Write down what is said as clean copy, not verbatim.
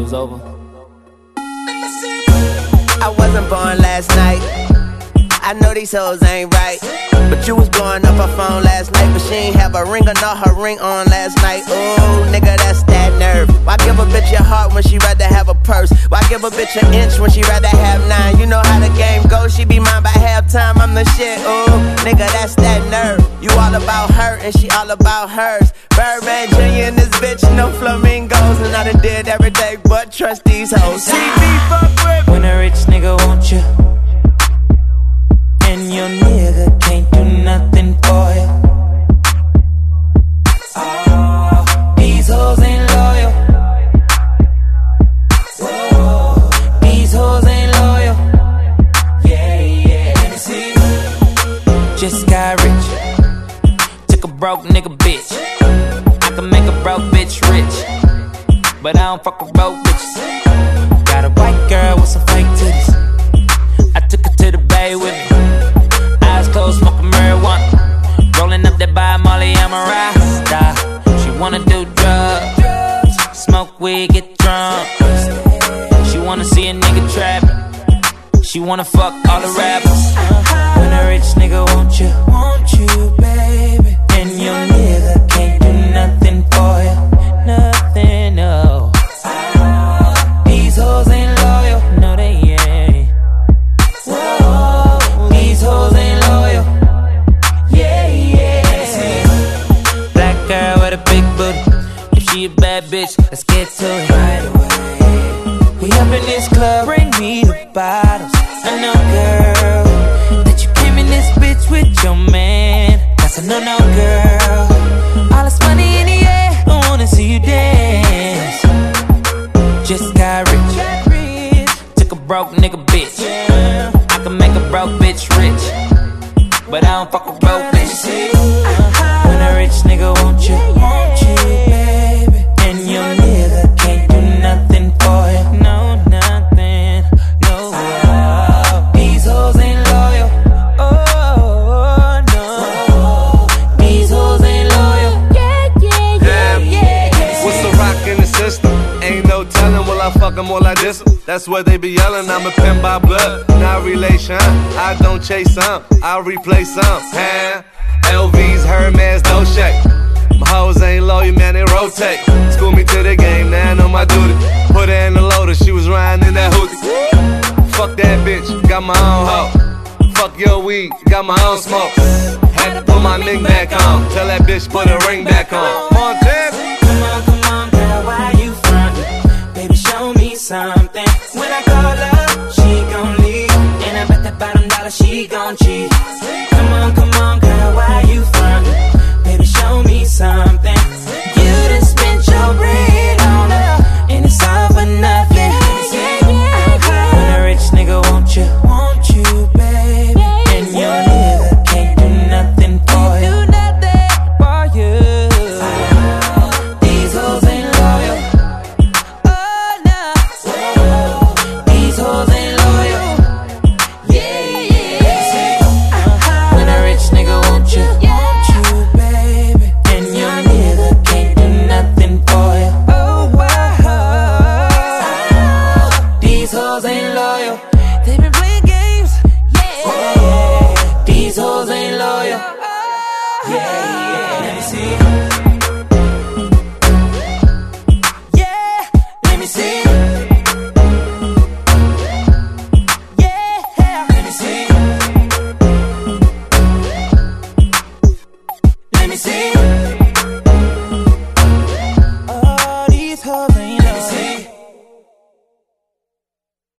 was over. I wasn't born last night. I know these hoes ain't right, but you was blowing up her phone last night, but she ain't have a ring or not her ring on last night. Ooh, nigga, that's that nerve. Why give a bitch your heart when she rather have a purse? Why give a bitch an inch when she rather have 9? You know how the game goes, she be mine by halftime, I'm the shit. Ooh, nigga, that's that nerve. You all about her and she all about hers. Birdman Jr. and this bitch, no flamingos, and I done did everything but trust these hoes. See me fuck with when a rich nigga want you, and your nigga can't do nothing for you. Oh, these hoes ain't loyal. Whoa, these hoes ain't loyal. Yeah, yeah, let me see. Just got rich, took a broke nigga bitch. I can make a broke bitch rich, but I don't fuck with broke bitches. Got a white girl with some fake titties. I took her to the bay with me. Eyes closed, smoking marijuana. Rolling up that by Molly, I'm a rasta. She wanna do drugs, smoke weed, get drunk. She wanna see a nigga trapping. She wanna fuck all the rappers. When a rich nigga want you, baby, and your nigga can't do nothing for you, nothing, no. These hoes ain't loyal, no they ain't. Whoa, these hoes ain't loyal. Yeah, yeah. Black girl with a big booty. If she a bad bitch, let's get to it right away. We up in this club, bring me the bottles. I know, girl, that you came in this bitch with your man. That's a no-no, girl. All this money in the air, I wanna see you dance. Just got rich, took a broke nigga bitch. I can make a broke bitch rich, but I don't fuck with broke bitches. When a rich nigga want you, baby, and your nigga can't do nothing for you, no, nothing, no. These hoes ain't loyal, oh, no. These hoes ain't loyal, yeah. What's the rock in the system? Ain't no telling, will I fuck 'em or like this? That's what they be yelling, I'm a pimp by blood, not relation. I don't chase some, I replace some. Huh? LV's, Hermes, no shake. My hoes ain't loyal, man, they rotate. School me to the game, now I know my duty. Put her in the loader, she was riding in that hoodie. Fuck that bitch, got my own hoe. Fuck your weed, got my own smoke. Had to put my link back on, tell that bitch put her ring back on. Montana. Come on, girl, why you frontin'? Baby, show me something. When I call her, she gon' leave, and I bet that bottom dollar she gon' cheat. Come on, girl, why you frontin'? Baby, show me something. You done spent your bread on her, and it's all for nothing. When a rich nigga want you, baby, and your nigga can't do nothing for you. These hoes ain't loyal. Oh no. These hoes ain't loyal. Yeah. When a rich nigga want you, baby, and your nigga can't do nothing for you. Oh wow. These hoes ain't loyal. They been playing games. Yeah. These hoes ain't loyal. Yeah. Let me see.